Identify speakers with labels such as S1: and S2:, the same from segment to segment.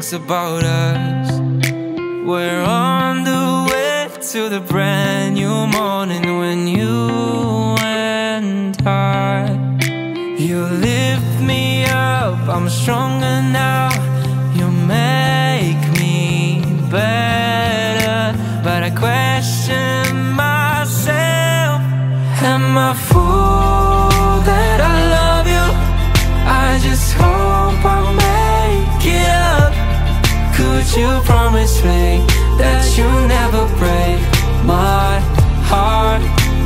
S1: was about us. We're on the way to the brand new morning when you and you lift me up, I'm stronger now. You make me better, but I question myself. Am I a fool that I love you? I just hope I'll make it up. Could you promise me that you'll never break my heart?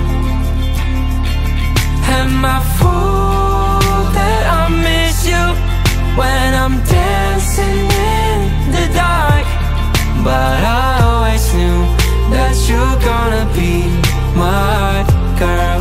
S1: Am I a fool that I miss you when I'm dancing in the dark? But I always knew that you're gonna be my girl.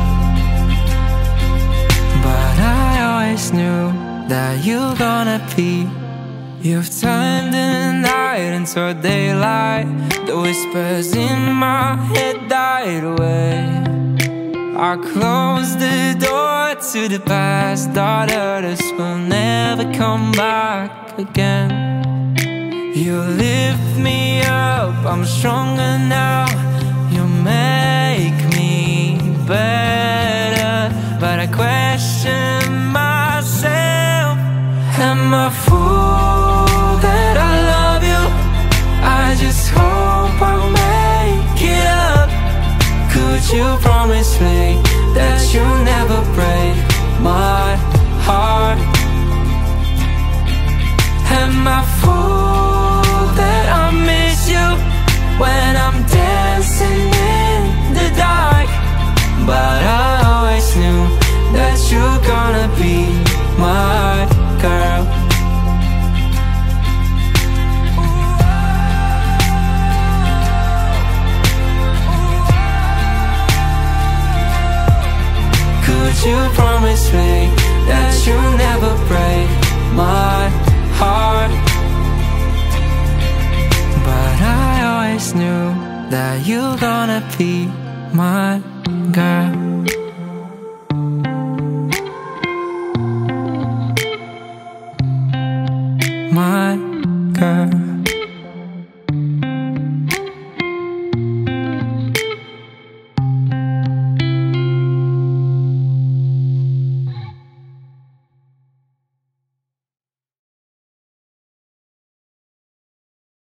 S1: But I always knew that you're gonna be. You've turned the night into daylight. The whispers in my head died away. I closed the door to the past. Thought us will never come back again. You lift me up, I'm stronger now. You make me better, but I question myself. Am I a fool that I love you? I just hope I'll make it up. Could you promise me that you'll never break my heart? Am I a fool that I miss you when I'm dancing in the dark? But I always knew that you're gonna be my girl. Could you promise me that you'll never break my heart? But I always knew that you're gonna be my girl.